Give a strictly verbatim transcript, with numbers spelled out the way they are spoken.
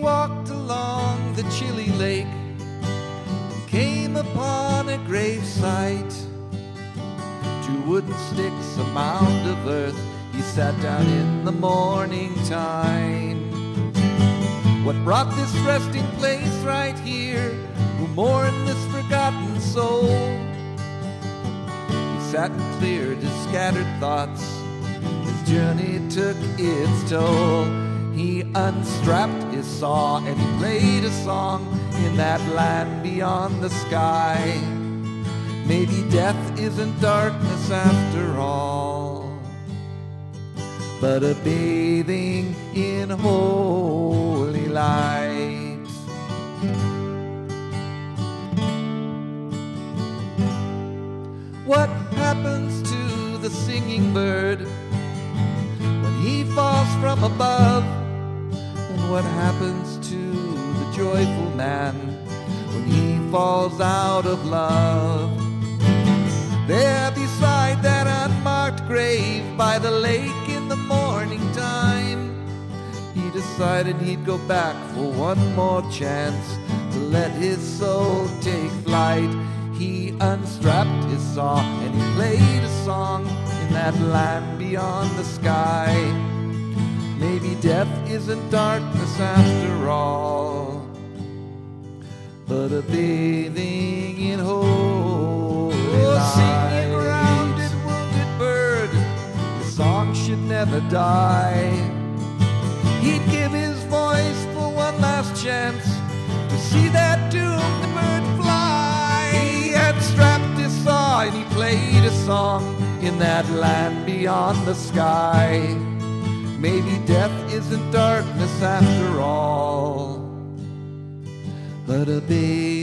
walked along the chilly lake and came upon a grave site. Two wooden sticks, a mound of earth. He sat down in the morning time. What brought this resting place right here? Who mourned this forgotten soul? He sat and cleared his scattered thoughts. His journey took its toll. He unstrapped his saw and he played a song in that land beyond the sky. Maybe death isn't darkness after all, but a bathing in holy light. What happens to the singing bird when he falls from above? And what happens to the joyful man when he falls out of love? There beside that unmarked grave by the lake in the morning time, he decided he'd go back for one more chance to let his soul take flight. He unstrapped his saw and he played a song in that land beyond the sky. Maybe death isn't darkness after all, but a bathing in holy light. Singing rounded wounded bird, the song should never die. He'd give his voice for one last chance to see that doomed bird fly. He had strapped his saw and he played a song in that land beyond the sky. Maybe death isn't darkness after all, but a baby